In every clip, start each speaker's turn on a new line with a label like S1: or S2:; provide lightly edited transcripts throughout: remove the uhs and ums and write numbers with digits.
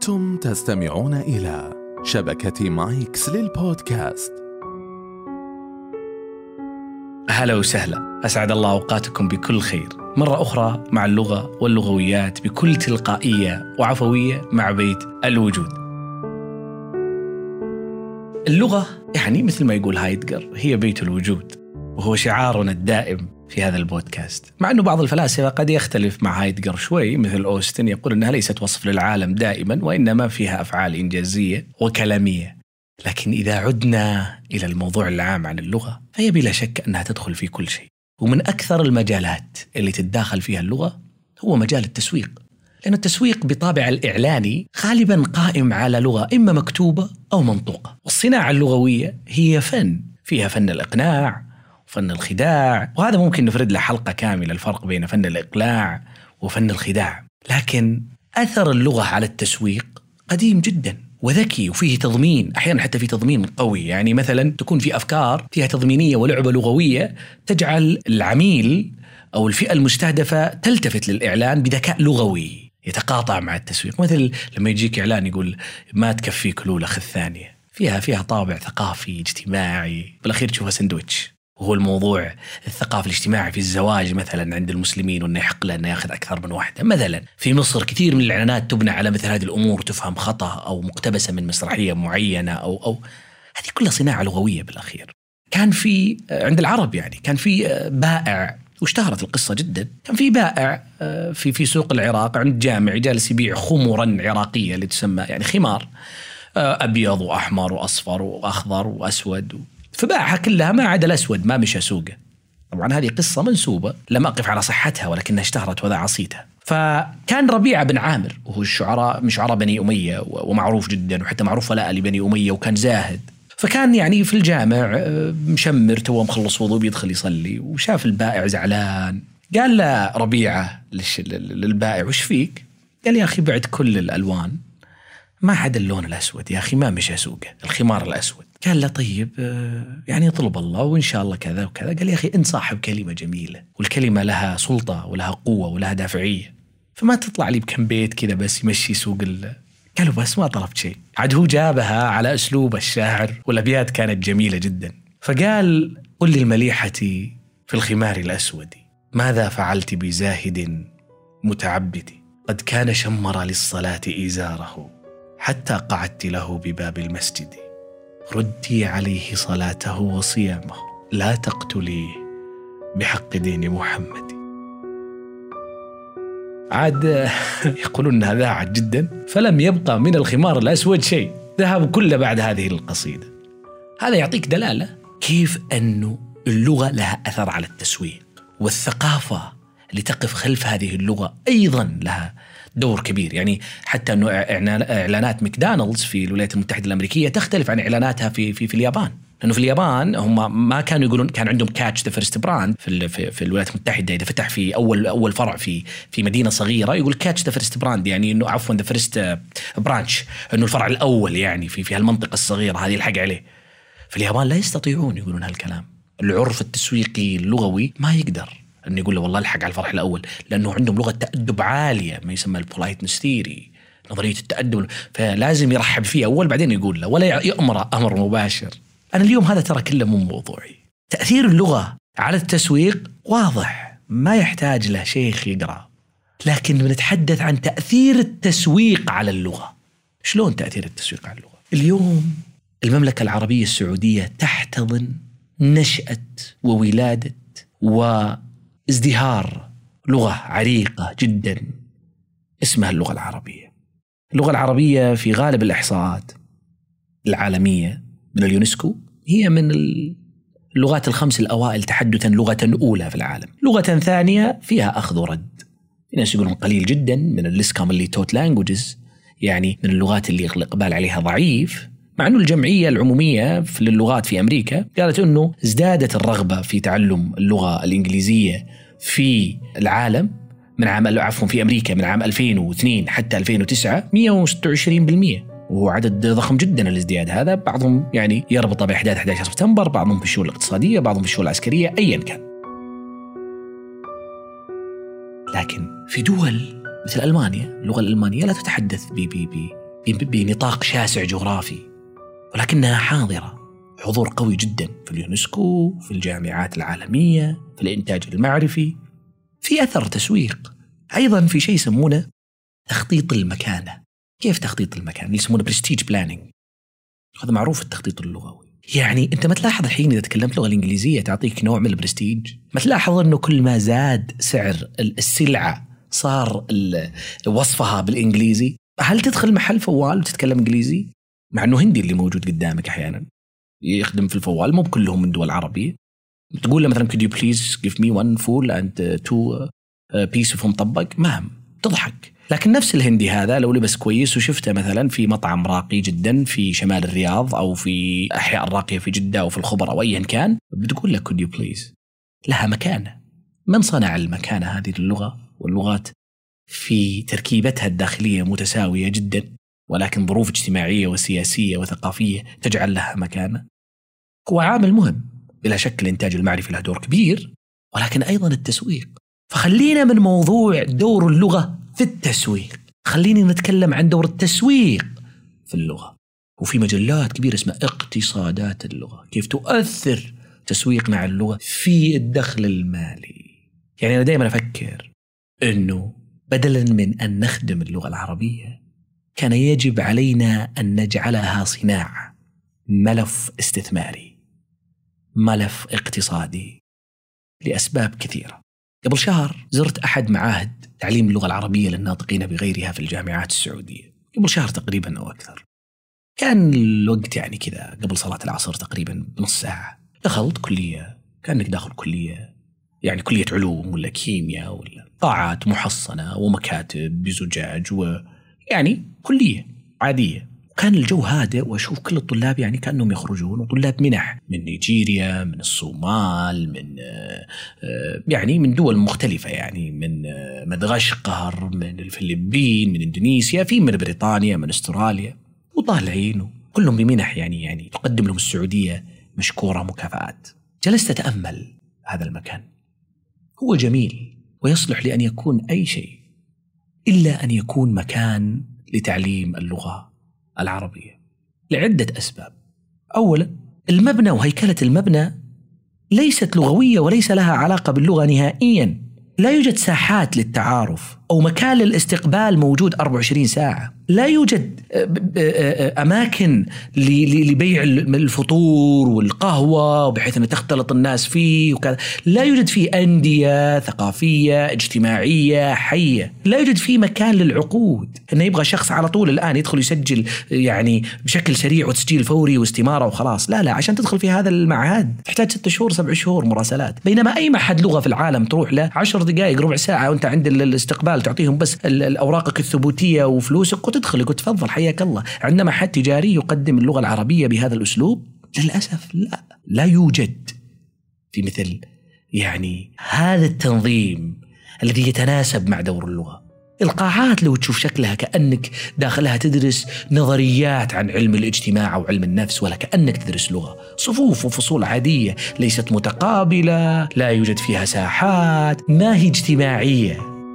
S1: أنتم تستمعون إلى شبكة مايكس للبودكاست.
S2: أهلا وسهلا، أسعد الله أوقاتكم بكل خير مرة أخرى مع اللغة واللغويات بكل تلقائية وعفوية مع بيت الوجود. اللغة يعني مثل ما يقول هايدغر هي بيت الوجود، وهو شعارنا الدائم في هذا البودكاست، مع أنه بعض الفلاسفة قد يختلف مع هايدغر شوي، مثل أوستن يقول أنها ليست وصف للعالم دائما، وإنما فيها أفعال إنجازية وكلامية. لكن إذا عدنا إلى الموضوع العام عن اللغة فهي بلا شك أنها تدخل في كل شيء، ومن أكثر المجالات اللي تتداخل فيها اللغة هو مجال التسويق، لأن التسويق بطابع الإعلاني غالبا قائم على لغة إما مكتوبة أو منطوقة. والصناعة اللغوية هي فن، فيها فن الإقناع وفن الخداع، وهذا ممكن نفرد له حلقة كاملة، الفرق بين فن الإقلاع وفن الخداع. لكن أثر اللغة على التسويق قديم جدا وذكي، وفيه تضمين، أحيانا حتى في تضمين قوي. يعني مثلا تكون في أفكار فيها تضمينية ولعبة لغوية تجعل العميل أو الفئة المستهدفة تلتفت للإعلان بذكاء لغوي يتقاطع مع التسويق. مثل لما يجيك إعلان يقول ما تكفيك الأولى خذ ثانية، فيها طابع ثقافي اجتماعي، بالأخير تشوفها سندويتش، وهو الموضوع الثقافي الاجتماعي في الزواج مثلا عند المسلمين، وأنه يحق له أنه يأخذ أكثر من واحدة. مثلا في مصر كثير من الإعلانات تبنى على مثل هذه الأمور، تفهم خطأ أو مقتبسة من مسرحية معينة أو هذه كلها صناعة لغوية بالأخير. كان في عند العرب يعني كان في بائع، واشتهرت القصة جدا، كان في بائع في سوق العراق عند جامع جالس يبيع خمرا عراقية اللي تسمى يعني خمار، أبيض وأحمر وأصفر وأخضر وأسود، فباعها كلها ما عدا الأسود، ما مشى سوقه. طبعا هذه قصة منسوبة، لم أقف على صحتها ولكنها اشتهرت وذا عصيتها. فكان ربيعة بن عامر، وهو الشعراء من شعراء بني أمية ومعروف جدا، وحتى معروف ولاء لبني أمية، وكان زاهد. فكان يعني في الجامع مشمر تو مخلص وضوء بيدخل يصلي، وشاف البائع زعلان، قال له ربيعة للبائع وش فيك؟ قال يا أخي بعد كل الألوان ما حدا اللون الأسود يا أخي، ما مشى سوقه الخمار الأسود. قال له طيب يعني يطلب الله وإن شاء الله كذا وكذا. قال يا أخي أنت صاحب كلمة جميلة، والكلمة لها سلطة ولها قوة ولها دافعية، فما تطلع لي بكم بيت كذا بس يمشي سوق قالوا بس ما طلبت شيء. عاد هو جابها على أسلوب الشاعر، والأبيات كانت جميلة جدا. فقال قل للمليحة في الخمار الأسود ماذا فعلت بزاهد متعبد، قد كان شمر للصلاة إزاره حتى قعدت له بباب المسجد، ردي عليه صلاته وصيامه لا تقتليه بحق دين محمد. عاد يقولون أنها ذاعت جدا، فلم يبقى من الخمار الأسود شيء، ذهب كله بعد هذه القصيدة. هذا يعطيك دلالة كيف أنه اللغة لها أثر على التسويق، والثقافة اللي تقف خلف هذه اللغة أيضا لها دور كبير. يعني حتى أنه إعلانات ماكدونالدز في الولايات المتحدة الأمريكية تختلف عن إعلاناتها في اليابان، لأنه في اليابان هم ما كانوا يقولون، كان عندهم كاتش ذا فيرست براند في الولايات المتحدة. إذا فتح في أول فرع في مدينة صغيرة يقول كاتش ذا فيرست براند، يعني إنه عفوا ذا فيرست برانش، إنه الفرع الأول يعني في هالمنطقة الصغيرة هذه الحق عليه. في اليابان لا يستطيعون يقولون هالكلام، العرف التسويقي اللغوي ما يقدر أن يقول له والله الحق على الفرح الأول، لأنه عندهم لغة تأدب عالية، ما يسمى البولايتنس ثيري، نظرية التأدب، فلازم يرحب فيه أول بعدين يقول له، ولا يأمر أمر مباشر. أنا اليوم هذا ترى كله من موضوعي. تأثير اللغة على التسويق واضح، ما يحتاج له شيخ يقرأ، لكن بنتحدث عن تأثير التسويق على اللغة. شلون تأثير التسويق على اللغة؟ اليوم المملكة العربية السعودية تحتضن نشأة وولادة وازدهار لغة عريقة جدا اسمها اللغة العربية. اللغة العربية في غالب الإحصاءات العالمية من اليونسكو هي من اللغات الخمس الأوائل تحدثا لغة أولى في العالم. لغة ثانية فيها أخذ ورد، في ناس يقولون قليل جدا من الليست كومنلي توت لانجويجز، يعني من اللغات اللي الإقبال عليها ضعيف، مع أنه الجمعية العمومية للغات في أمريكا قالت أنه ازدادت الرغبة في تعلم اللغة الإنجليزية في العالم في أمريكا من عام 2002 حتى 2009 126%، وهو عدد ضخم جدا الازدياد هذا. بعضهم يعني يربط بأحداث 11 سبتمبر، بعضهم في الشؤون الاقتصادية، بعضهم في الشؤون العسكرية، أيا كان. لكن في دول مثل ألمانيا اللغة الألمانية لا تتحدث بنطاق شاسع جغرافي، ولكنها حاضرة حضور قوي جدا في اليونسكو، في الجامعات العالمية، في الإنتاج المعرفي، في أثر تسويق. أيضا في شيء يسمونه تخطيط المكانة. كيف تخطيط المكانة؟ اللي يسمونه برستيج بلانينج. هذا معروف التخطيط اللغوي. يعني أنت ما تلاحظ الحين إذا تكلمت اللغة الإنجليزية تعطيك نوع من البرستيج؟ ما تلاحظ أنه كل ما زاد سعر السلعة صار وصفها بالإنجليزي؟ هل تدخل محل فوال وتتكلم إنجليزي؟ مع أنه هندي اللي موجود قدامك أحيانا يخدم في الفوال، مو بكلهم من دول عربية. تقول له مثلا could you please give me one full and two piece of مطبق، ما هم تضحك. لكن نفس الهندي هذا لو لبس كويس وشفته مثلا في مطعم راقي جدا في شمال الرياض أو في أحياء الراقية في جدة أو في الخبر أو أيا كان، بتقول له could you please. لها مكانة. من صنع المكانة هذه اللغة واللغات؟ في تركيبتها الداخلية متساوية جدا، ولكن ظروف اجتماعية وسياسية وثقافية تجعل لها مكانة. هو عامل مهم بلا شك، الإنتاج المعرفي له دور كبير، ولكن أيضا التسويق. فخلينا من موضوع دور اللغة في التسويق، خليني نتكلم عن دور التسويق في اللغة. وفي مجلات كبيرة اسمها اقتصادات اللغة، كيف تؤثر تسويقنا على اللغة في الدخل المالي. يعني أنا دائما أفكر أنه بدلا من أن نخدم اللغة العربية كان يجب علينا أن نجعلها صناعة، ملف استثماري، ملف اقتصادي، لأسباب كثيرة. قبل شهر زرت أحد معاهد تعليم اللغة العربية للناطقين بغيرها في الجامعات السعودية، قبل شهر تقريبا أو أكثر. كان الوقت يعني كذا قبل صلاة العصر تقريبا بنص ساعة. دخلت كلية كأنك داخل كلية، يعني كلية علوم ولا كيمياء ولا قاعات محصنة ومكاتب بزجاج، ويعني كلية عادية. كان الجو هادئ وأشوف كل الطلاب يعني كأنهم يخرجون، وطلاب منح من نيجيريا، من الصومال، من يعني من دول مختلفة، يعني من مدغشقر، من الفلبين، من إندونيسيا، في من بريطانيا، من أستراليا، وطالعين كلهم بمنح يعني تقدم لهم السعودية مشكورة مكافآت. جلست أتأمل هذا المكان، هو جميل ويصلح لأن يكون أي شيء إلا أن يكون مكان لتعليم اللغة العربية لعدة أسباب. أولا، المبنى وهيكلة المبنى ليست لغوية وليس لها علاقة باللغة نهائيا. لا يوجد ساحات للتعارف أو مكان للاستقبال موجود 24 ساعة. لا يوجد أماكن لبيع الفطور والقهوة بحيث أن تختلط الناس فيه وكذا. لا يوجد فيه أندية ثقافية اجتماعية حية. لا يوجد فيه مكان للعقود، أنه يبغى شخص على طول الآن يدخل يسجل يعني بشكل سريع وتسجيل فوري واستمارة وخلاص. لا، عشان تدخل في هذا المعهد تحتاج 6 شهور 7 شهور مراسلات. بينما أي معهد لغة في العالم تروح له 10 دقائق ربع ساعة وأنت عند الاستقبال تعطيهم بس أوراقك الثبوتية وفلوسك وتدخل وتفضل حياك الله. عندنا معهد تجاري يقدم اللغة العربية بهذا الأسلوب؟ للأسف لا يوجد في مثل يعني هذا التنظيم الذي يتناسب مع دور اللغة. القاعات لو تشوف شكلها كأنك داخلها تدرس نظريات عن علم الاجتماع أو علم النفس، ولا كأنك تدرس لغة. صفوف وفصول عادية ليست متقابلة، لا يوجد فيها ساحات، ما هي اجتماعية.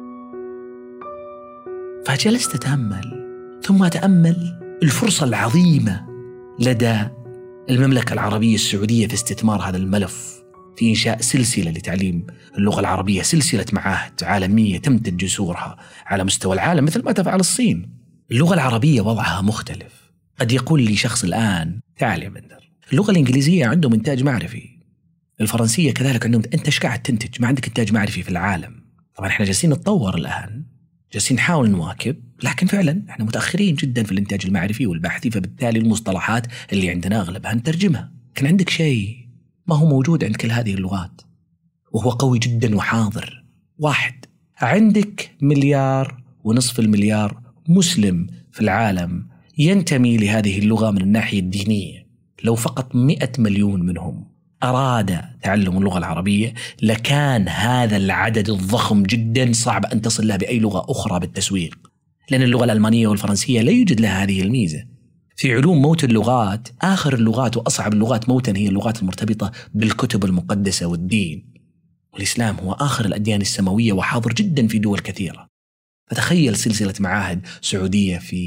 S2: فجلست أتأمل، ثم أتأمل الفرصة العظيمة لدى المملكة العربية السعودية في استثمار هذا الملف، في إنشاء سلسلة لتعليم اللغة العربية، سلسلة معاهد عالمية تمتد جسورها على مستوى العالم مثل ما تفعل الصين. اللغة العربية وضعها مختلف. قد يقول لي شخص الآن تعال يا مندر، اللغة الإنجليزية عندهم إنتاج معرفي، الفرنسية كذلك عندهم. أنت إيش قاعد تنتج؟ ما عندك إنتاج معرفي في العالم. طبعا إحنا جالسين نتطور الآن، جالسين نحاول نواكب، لكن فعلا إحنا متأخرين جدا في الإنتاج المعرفي والبحثي، فبالتالي المصطلحات اللي عندنا أغلبها نترجمها. كان عندك شيء ما هو موجود عند كل هذه اللغات وهو قوي جدا وحاضر. 1، عندك 1.5 مليار مسلم في العالم ينتمي لهذه اللغة من الناحية الدينية. لو فقط 100 مليون منهم أراد تعلم اللغة العربية لكان هذا العدد الضخم جدا صعب أن تصل له بأي لغة أخرى بالتسويق، لأن اللغة الألمانية والفرنسية لا يوجد لها هذه الميزة. في علوم موت اللغات، آخر اللغات وأصعب اللغات موتا هي اللغات المرتبطة بالكتب المقدسة والدين، والإسلام هو آخر الأديان السماوية وحاضر جدا في دول كثيرة. فتخيل سلسلة معاهد سعودية في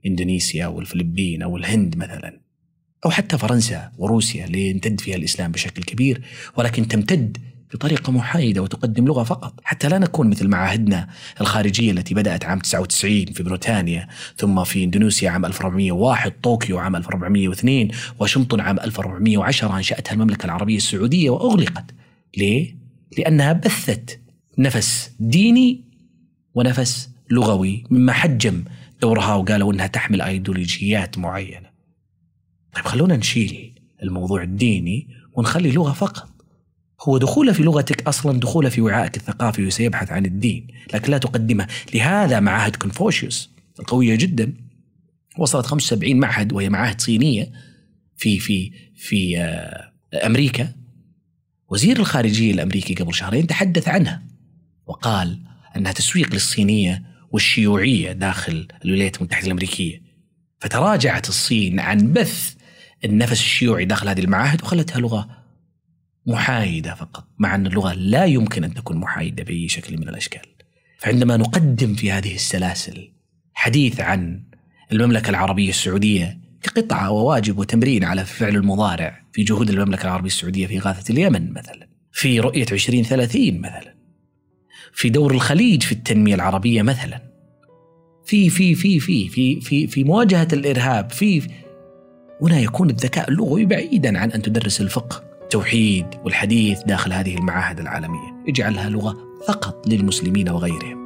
S2: إندونيسيا والفلبين أو الهند مثلا، أو حتى فرنسا وروسيا اللي يمتد فيها الإسلام بشكل كبير، ولكن تمتد بطريقة محايدة وتقدم لغة فقط، حتى لا نكون مثل معاهدنا الخارجية التي بدأت عام 99 في بريطانيا، ثم في إندونيسيا عام 1401، طوكيو عام 1402، واشنطن عام 1410 أنشأتها المملكة العربية السعودية وأغلقت. ليه؟ لأنها بثت نفس ديني ونفس لغوي، مما حجم دورها وقالوا أنها تحمل أيديولوجيات معينة. طيب خلونا نشيل الموضوع الديني ونخلي لغة فقط. هو دخوله في لغتك أصلا دخوله في وعائك الثقافي وسيبحث عن الدين، لكن لا تقدمه. لهذا معاهد كونفوشيوس القوية جدا وصلت 75 معهد، وهي معاهد صينية في أمريكا. وزير الخارجية الأمريكي قبل شهرين تحدث عنها وقال أنها تسويق للصينية والشيوعية داخل الولايات المتحدة الأمريكية. فتراجعت الصين عن بث النفس الشيوعي داخل هذه المعاهد وخلتها لغة محايدة فقط، مع أن اللغة لا يمكن أن تكون محايدة بأي شكل من الأشكال. فعندما نقدم في هذه السلاسل حديث عن المملكة العربية السعودية كقطعة وواجب وتمرين على فعل المضارع في جهود المملكة العربية السعودية في إغاثة اليمن مثلا، في رؤية 2030 مثلا، في دور الخليج في التنمية العربية مثلا، في في في في في في في مواجهة الإرهاب، هنا يكون الذكاء اللغوي بعيدا عن أن تدرس الفقه التوحيد والحديث داخل هذه المعاهد العالمية. اجعلها لغة فقط للمسلمين وغيرهم.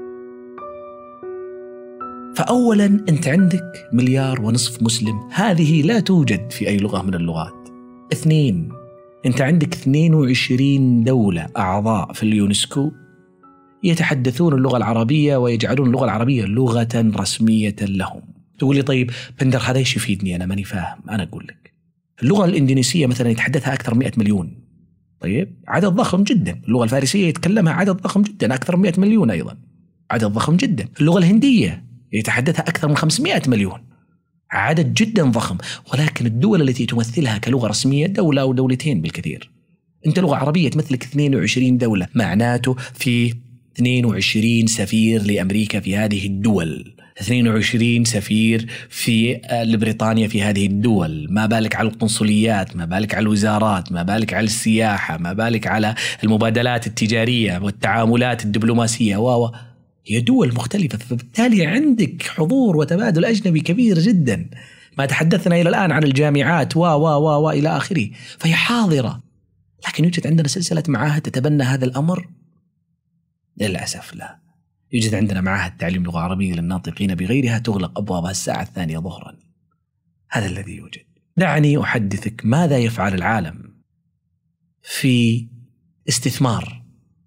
S2: فأولا أنت عندك 1.5 مليار مسلم، هذه لا توجد في أي لغة من اللغات. 2 أنت عندك 22 دولة أعضاء في اليونسكو يتحدثون اللغة العربية ويجعلون اللغة العربية لغة رسمية لهم. تقول لي طيب بندر هذا ايش يفيدني؟ أنا ماني فاهم. أنا أقول لك اللغة الإندونيسية مثلا يتحدثها أكثر من 100 مليون. طيب عدد ضخم جدا. اللغة الفارسية يتكلمها عدد ضخم جدا أكثر من 100 مليون أيضا، عدد ضخم جدا. اللغة الهندية يتحدثها أكثر من 500 مليون، عدد جدا ضخم. ولكن الدول التي تمثلها كلغة رسمية دولة أو دولتين بالكثير. أنت لغة عربية تمثلك 22 دولة، معناته في 22 سفير لأمريكا في هذه الدول، 22 سفير في بريطانيا في هذه الدول، ما بالك على القنصليات، ما بالك على الوزارات، ما بالك على السياحة، ما بالك على المبادلات التجارية والتعاملات الدبلوماسية. هي دول مختلفة، فبالتالي عندك حضور وتبادل أجنبي كبير جدا. ما تحدثنا إلى الآن عن الجامعات إلى آخره، فهي حاضرة. لكن يوجد عندنا سلسلة معاهد تتبنى هذا الأمر؟ للأسف لا. يوجد عندنا معاهد تعليم لغة عربية للناطقين بغيرها تغلق أبوابها الساعة 2 ظهرا. هذا الذي يوجد. دعني أحدثك ماذا يفعل العالم في استثمار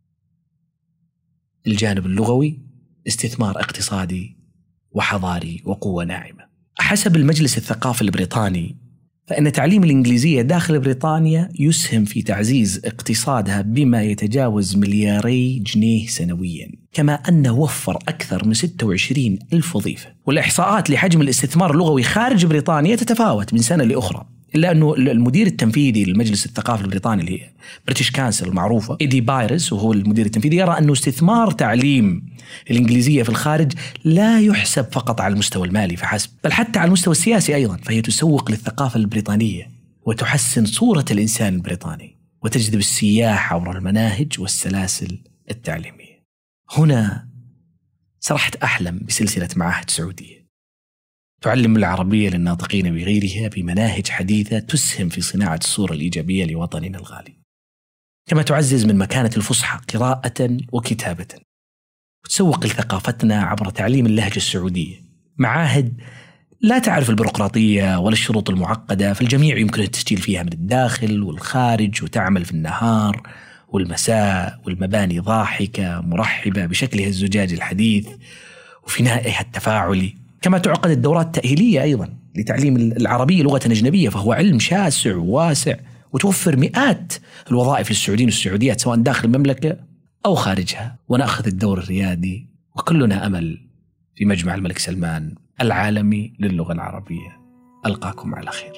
S2: الجانب اللغوي، استثمار اقتصادي وحضاري وقوة ناعمة. حسب المجلس الثقافي البريطاني فإن تعليم الإنجليزية داخل بريطانيا يسهم في تعزيز اقتصادها بما يتجاوز 2 مليار جنيه سنويا، كما أنه وفر أكثر من 26 ألف وظيفة. والإحصاءات لحجم الاستثمار اللغوي خارج بريطانيا تتفاوت من سنة لأخرى، إلا أنه المدير التنفيذي للمجلس الثقافي البريطاني اللي هي بريتش كانسل المعروفة إيدي بايرس، وهو المدير التنفيذي، يرى أنه استثمار تعليم الإنجليزية في الخارج لا يحسب فقط على المستوى المالي فحسب، بل حتى على المستوى السياسي أيضا. فهي تسوق للثقافة البريطانية وتحسن صورة الإنسان البريطاني وتجذب السياح عبر المناهج والسلاسل التعليمية. هنا سرحت أحلم بسلسلة معاهد سعودية تعلم العربية للناطقين بغيرها بمناهج حديثة تسهم في صناعة الصورة الإيجابية لوطننا الغالي، كما تعزز من مكانة الفصحى قراءة وكتابة، وتسوق لثقافتنا عبر تعليم اللهجة السعودية. معاهد لا تعرف البيروقراطية ولا الشروط المعقدة، فالجميع يمكن التسجيل فيها من الداخل والخارج، وتعمل في النهار والمساء، والمباني ضاحكة مرحبة بشكلها الزجاجي الحديث وفنائها التفاعلي. كما تعقد الدورات التأهيلية أيضا لتعليم العربية لغة أجنبية، فهو علم شاسع وواسع، وتوفر مئات الوظائف للسعوديين والسعوديات سواء داخل المملكة أو خارجها. ونأخذ الدور الريادي، وكلنا أمل في مجمع الملك سلمان العالمي للغة العربية. ألقاكم على خير.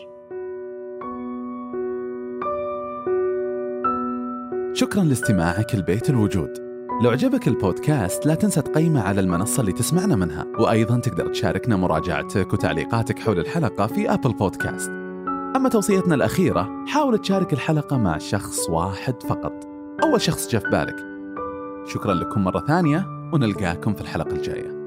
S1: شكرا لاستماعك لبيت الوجود. لو عجبك البودكاست لا تنسى تقيمه على المنصة اللي تسمعنا منها، وأيضا تقدر تشاركنا مراجعتك وتعليقاتك حول الحلقة في أبل بودكاست. أما توصيتنا الأخيرة، حاول تشارك الحلقة مع شخص واحد فقط، أول شخص جاء في بالك. شكرا لكم مرة ثانية، ونلقاكم في الحلقة الجاية.